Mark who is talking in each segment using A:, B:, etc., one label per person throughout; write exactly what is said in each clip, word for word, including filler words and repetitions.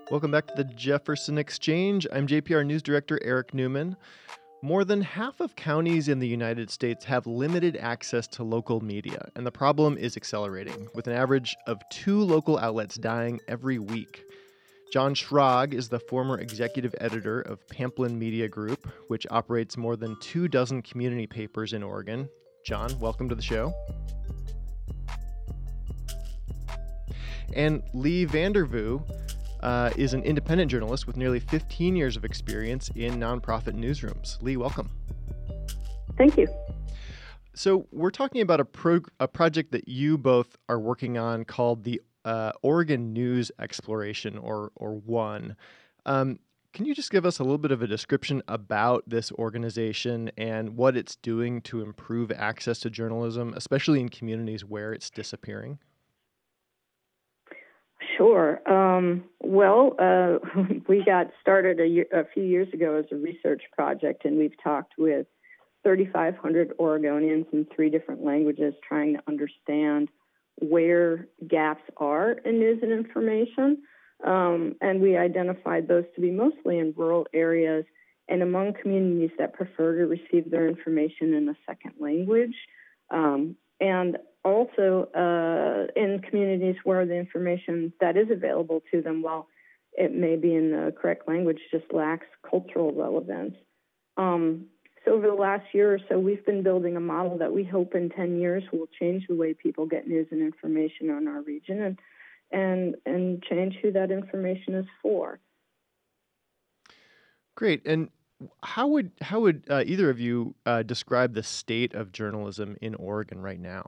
A: Welcome back to the Jefferson Exchange. I'm J P R News Director Eric Newman. More than half of counties in the United States have limited access to local media, and the problem is accelerating, with an average of two local outlets dying every week. John Schrag is the former executive editor of Pamplin Media Group, which operates more than two dozen community papers in Oregon. John, welcome to the show. And Lee Vandervoo uh, is an independent journalist with nearly fifteen years of experience in nonprofit newsrooms. Lee, welcome.
B: Thank you.
A: So we're talking about a, pro- a project that you both are working on called the uh, Oregon News Exploration, or or ONE. Um, can you just give us a little bit of a description about this organization and what it's doing to improve access to journalism, especially in communities where it's disappearing?
B: Sure. Um, well, uh, we got started a, year, a few years ago as a research project, and we've talked with thirty-five hundred Oregonians in three different languages trying to understand where gaps are in news and information. Um, and we identified those to be mostly in rural areas and among communities that prefer to receive their information in a second language. Um, and also uh, in communities where the information that is available to them, while it may be in the correct language, just lacks cultural relevance. Um, so over the last year or so, we've been building a model that we hope in ten years will change the way people get news and information on our region and and, and change who that information is for.
A: Great. And how would how would uh, either of you uh, describe the state of journalism in Oregon right now?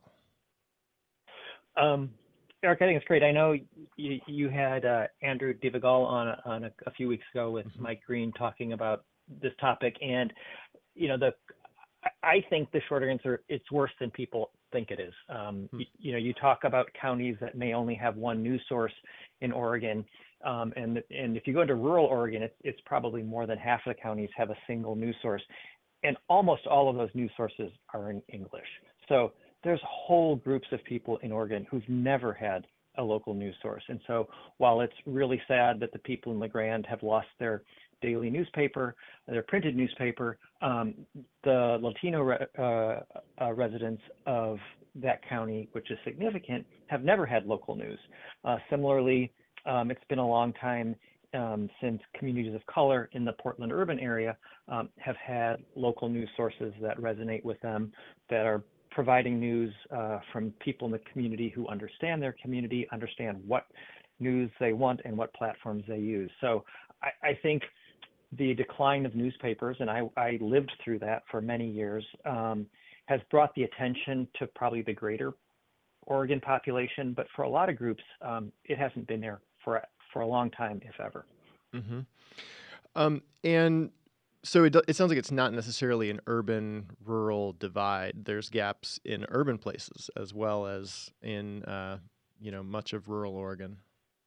C: Um, Eric, I think it's great. I know you, you had uh, Andrew DeVigal on, a, on a, a few weeks ago with mm-hmm. Mike Green talking about this topic. And, you know, the I think the short answer, it's worse than people think it is. Um, mm-hmm. you, you know, you talk about counties that may only have one news source in Oregon. Um, and, and if you go into rural Oregon, it's, it's probably more than half of the counties have a single news source. And almost all of those news sources are in English. So there's whole groups of people in Oregon who've never had a local news source. And so while it's really sad that the people in La Grande have lost their daily newspaper, their printed newspaper, um, the Latino re- uh, uh, residents of that county, which is significant, have never had local news. Uh, similarly, um, it's been a long time um, since communities of color in the Portland urban area um, have had local news sources that resonate with them, that are providing news uh, from people in the community who understand their community, understand what news they want and what platforms they use. So I, I think the decline of newspapers, and I, I lived through that for many years, um, has brought the attention to probably the greater Oregon population. But for a lot of groups, um, it hasn't been there for, for a long time, if ever.
A: Mm-hmm. Um, and So it, it sounds like it's not necessarily an urban-rural divide. There's gaps in urban places as well as in, uh, you know, much of rural Oregon.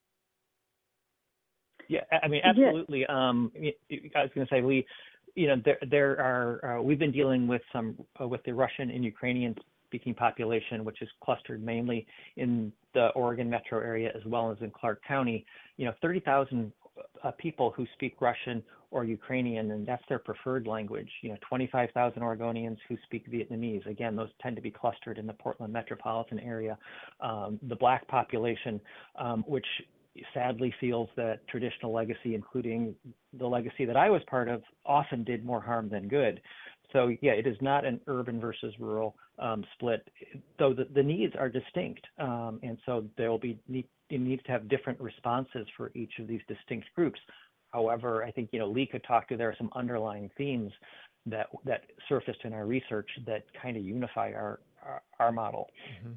C: Yeah, I mean, absolutely. Yeah. Um, I was going to say, Lee, you know, there there are uh, we've been dealing with some uh, with the Russian and Ukrainian-speaking population, which is clustered mainly in the Oregon metro area as well as in Clark County. You know, thirty thousand uh, people who speak Russian or Ukrainian, and that's their preferred language. You know, twenty-five thousand Oregonians who speak Vietnamese. Again, those tend to be clustered in the Portland metropolitan area. Um, the Black population, um, which sadly feels that traditional legacy, including the legacy that I was part of, often did more harm than good. So yeah, it is not an urban versus rural um, split, though the, the needs are distinct. Um, and so there will be need, it needs to have different responses for each of these distinct groups. However, I think, you know, Lee could talk to, there are some underlying themes that that surfaced in our research that kind of unify our, our, our model.
A: Mm-hmm.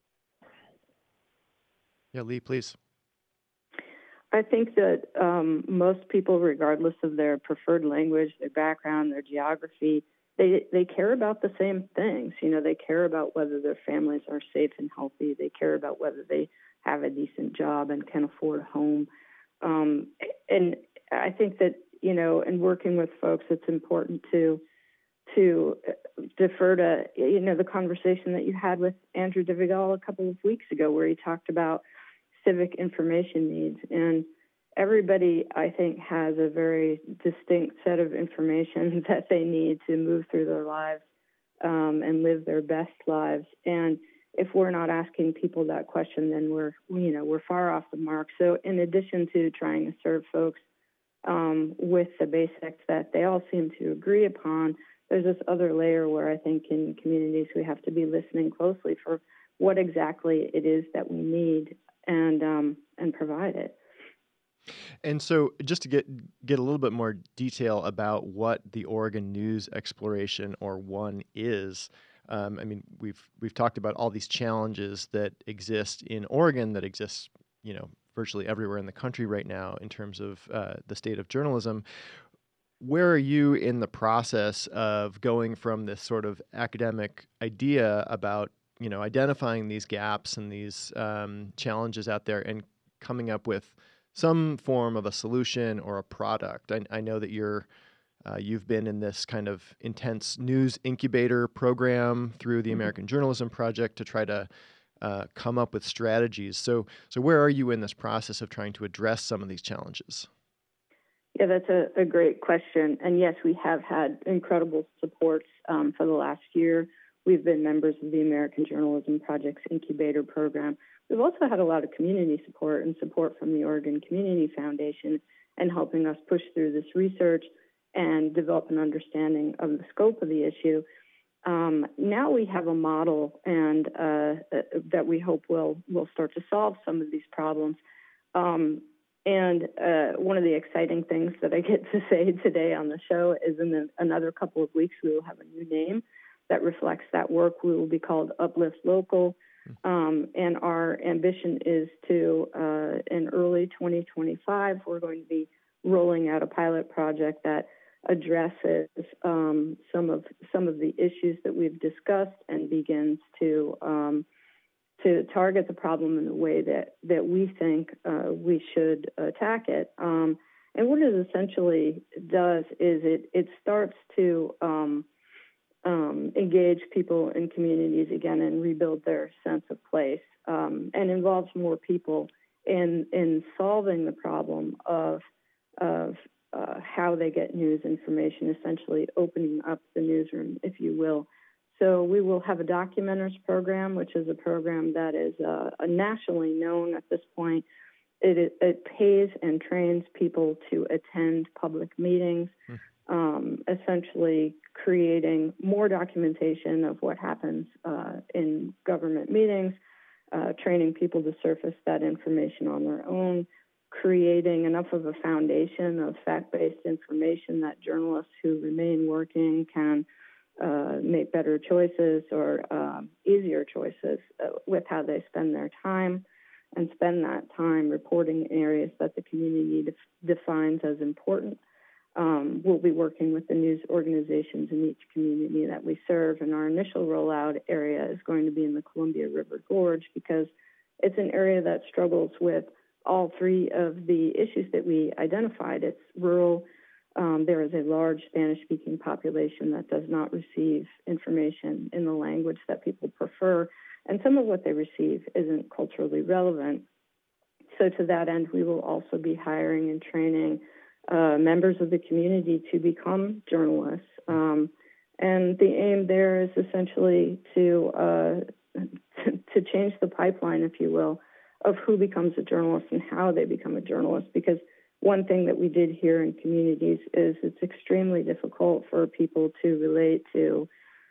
A: Yeah, Lee, please.
B: I think that um, most people, regardless of their preferred language, their background, their geography, they they care about the same things. You know, they care about whether their families are safe and healthy. They care about whether they have a decent job and can afford a home. Um, and I think that, you know, in working with folks, it's important to to defer to, you know, the conversation that you had with Andrew DeVigal a couple of weeks ago, where he talked about civic information needs. And everybody, I think, has a very distinct set of information that they need to move through their lives um, and live their best lives. And if we're not asking people that question, then we're, you know, we're far off the mark. So in addition to trying to serve folks um, with the basics that they all seem to agree upon, there's this other layer where I think in communities we have to be listening closely for what exactly it is that we need and um, and provide it.
A: And so just to get get a little bit more detail about what the Oregon News Exploration, or ONE, is, um, I mean, we've we've talked about all these challenges that exist in Oregon, that exist, you know, virtually everywhere in the country right now in terms of uh, the state of journalism. Where are you in the process of going from this sort of academic idea about, you know, identifying these gaps and these um, challenges out there and coming up with some form of a solution or a product? I, I know that you're uh, you've been in this kind of intense news incubator program through the American Journalism Project to try to uh, come up with strategies. So, so where are you in this process of trying to address some of these challenges?
B: Yeah, that's a, a great question. And yes, we have had incredible supports um, for the last year. We've been members of the American Journalism Project's incubator program. We've also had a lot of community support and support from the Oregon Community Foundation in helping us push through this research and develop an understanding of the scope of the issue. Um, now we have a model and uh, that we hope will will start to solve some of these problems. Um, And uh, one of the exciting things that I get to say today on the show is in the, another couple of weeks, we will have a new name that reflects that work. We will be called Uplift Local. Um, and our ambition is to, uh, in early twenty twenty-five, we're going to be rolling out a pilot project that addresses um, some of some of the issues that we've discussed and begins to um, to target the problem in the way that, that we think uh, we should attack it. Um, and what it essentially does is it, it starts to um, um, engage people in communities again and rebuild their sense of place, um, and involves more people in, in solving the problem of, of uh, how they get news information, essentially opening up the newsroom, if you will. So we will have a documenters program, which is a program that is uh, nationally known at this point. It, it pays and trains people to attend public meetings, mm. um, essentially creating more documentation of what happens uh, in government meetings, uh, training people to surface that information on their own, creating enough of a foundation of fact-based information that journalists who remain working can Uh, make better choices or um, easier choices uh, with how they spend their time, and spend that time reporting areas that the community def- defines as important. Um, we'll be working with the news organizations in each community that we serve, and our initial rollout area is going to be in the Columbia River Gorge because it's an area that struggles with all three of the issues that we identified. It's rural. Um, there is a large Spanish-speaking population that does not receive information in the language that people prefer, and some of what they receive isn't culturally relevant. So to that end, we will also be hiring and training uh, members of the community to become journalists. Um, and the aim there is essentially to, uh, to to change the pipeline, if you will, of who becomes a journalist and how they become a journalist, because one thing that we did here in communities is it's extremely difficult for people to relate to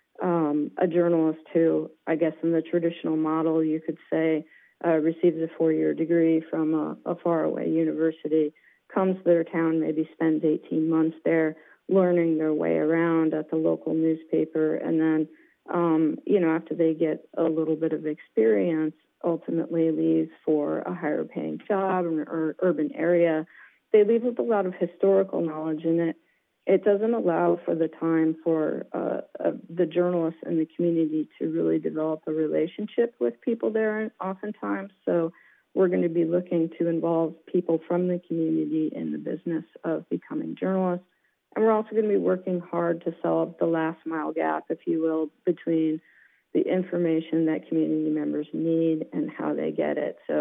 B: um, a journalist who, I guess in the traditional model, you could say, uh, receives a four-year degree from a, a faraway university, comes to their town, maybe spends eighteen months there, learning their way around at the local newspaper, and then, um, you know, after they get a little bit of experience, ultimately leaves for a higher-paying job in an urban area. They leave with a lot of historical knowledge, and it it doesn't allow for the time for uh, uh, the journalists and the community to really develop a relationship with people there oftentimes. So we're going to be looking to involve people from the community in the business of becoming journalists. And we're also going to be working hard to solve the last mile gap, if you will, between the information that community members need and how they get it. So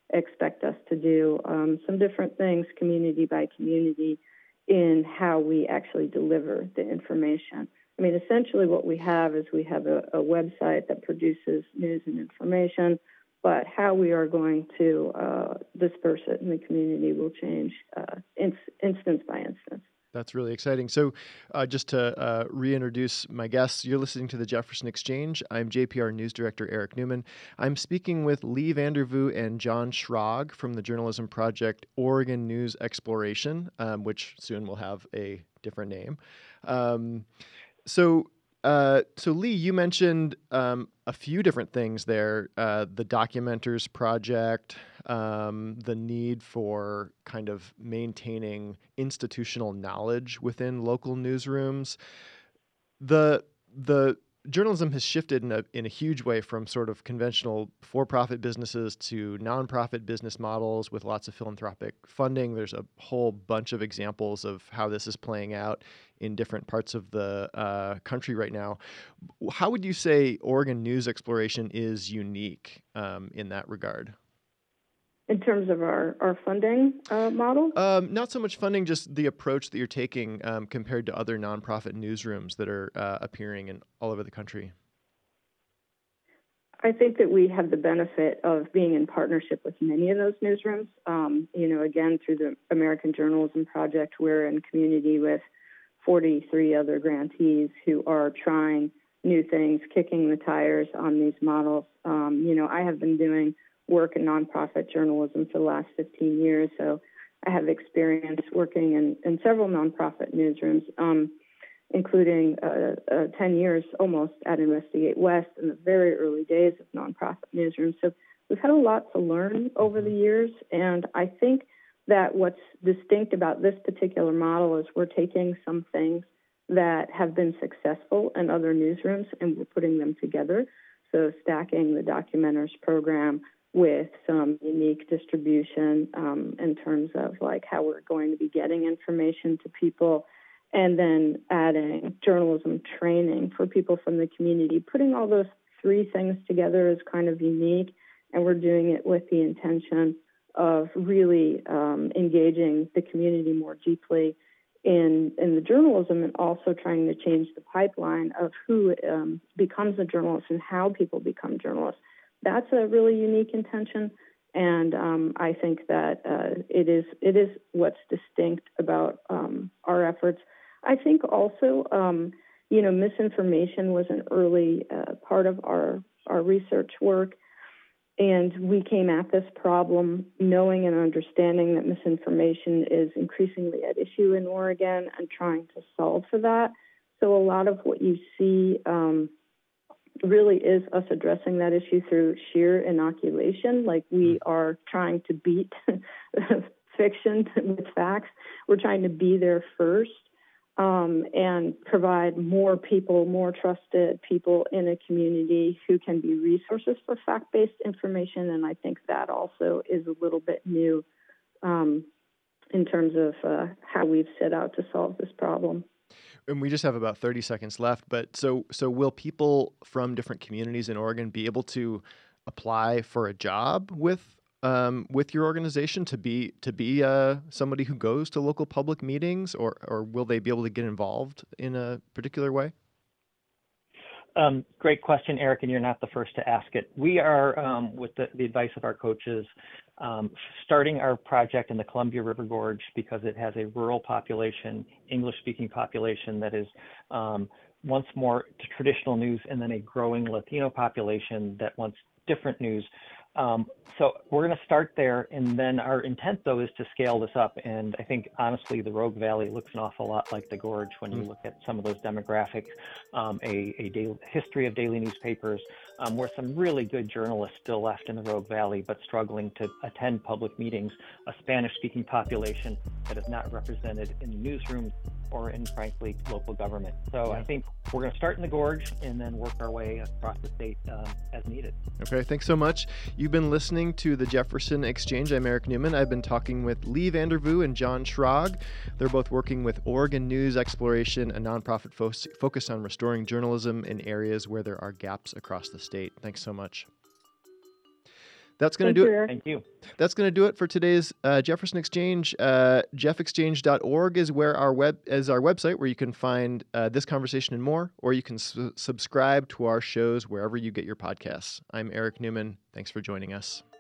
B: expect us to do um, some different things, community by community, in how we actually deliver the information. I mean, essentially what we have is we have a, a website that produces news and information, but how we are going to uh, disperse it in the community will change uh, in, instance by instance.
A: That's really exciting. So uh, just to uh, reintroduce my guests, you're listening to the Jefferson Exchange. I'm J P R News Director Eric Newman. I'm speaking with Lee Vandervoo and John Schrag from the journalism project Oregon News Exploration, um, which soon will have a different name. Um, so Uh, so Lee, you mentioned um, a few different things there, uh, the Documenters Project, um, the need for kind of maintaining institutional knowledge within local newsrooms. The the journalism has shifted in a in a huge way from sort of conventional for-profit businesses to nonprofit business models with lots of philanthropic funding. There's a whole bunch of examples of how this is playing out in different parts of the uh, country right now. How would you say Oregon News Exploration is unique um, in that regard?
B: In terms of our, our funding uh, model?
A: Um, not so much funding, just the approach that you're taking um, compared to other nonprofit newsrooms that are uh, appearing in all over the country.
B: I think that we have the benefit of being in partnership with many of those newsrooms. Um, you know, again, through the American Journalism Project, we're in community with forty-three other grantees who are trying new things, kicking the tires on these models. Um, you know, I have been doing work in nonprofit journalism for the last fifteen years, so I have experience working in, in several nonprofit newsrooms, um, including uh, uh, ten years almost at Investigate West in the very early days of nonprofit newsrooms. So we've had a lot to learn over the years, and I think that what's distinct about this particular model is we're taking some things that have been successful in other newsrooms and we're putting them together. So stacking the Documenters program with some unique distribution um, in terms of like how we're going to be getting information to people, and then adding journalism training for people from the community. Putting all those three things together is kind of unique, and we're doing it with the intention of really um, engaging the community more deeply in in the journalism, and also trying to change the pipeline of who um, becomes a journalist and how people become journalists. That's a really unique intention, and um, I think that uh, it is it is what's distinct about um, our efforts. I think also, um, you know, misinformation was an early uh, part of our our research work, and we came at this problem knowing and understanding that misinformation is increasingly at issue in Oregon and trying to solve for that. So a lot of what you see um, really is us addressing that issue through sheer inoculation. Like, we are trying to beat fiction with facts. We're trying to be there first um, and provide more people, more trusted people in a community who can be resources for fact-based information. And I think that also is a little bit new um, in terms of uh, how we've set out to solve this problem.
A: And we just have about thirty seconds left, but so so will people from different communities in Oregon be able to apply for a job with um, with your organization to be to be uh, somebody who goes to local public meetings, or or will they be able to get involved in a particular way?
C: Um, great question, Eric, and you're not the first to ask it. We are, um, with the, the advice of our coaches, um, starting our project in the Columbia River Gorge because it has a rural population, English-speaking population that is um, wants more traditional news, and then a growing Latino population that wants different news. Um, so we're going to start there, and then our intent, though, is to scale this up. And I think, honestly, the Rogue Valley looks an awful lot like the Gorge when you look at some of those demographics, um, a, a daily, history of daily newspapers, um, where some really good journalists still left in the Rogue Valley, but struggling to attend public meetings, a Spanish-speaking population that is not represented in newsrooms or in, frankly, local government. So yeah. I think we're going to start in the Gorge and then work our way across the state uh, as needed.
A: Okay, thanks so much. You've been listening to the Jefferson Exchange. I'm Eric Newman. I've been talking with Lee Vandervoo and John Schrag. They're both working with Oregon News Exploration, a nonprofit fo- focused on restoring journalism in areas where there are gaps across the state. Thanks so much. That's going to do
B: you,
A: it.
B: Eric.
C: Thank you.
A: That's going to do it for today's uh, Jefferson Exchange. Uh, jeff exchange dot org is where our web is our website where you can find uh, this conversation and more, or you can su- subscribe to our shows wherever you get your podcasts. I'm Eric Newman. Thanks for joining us.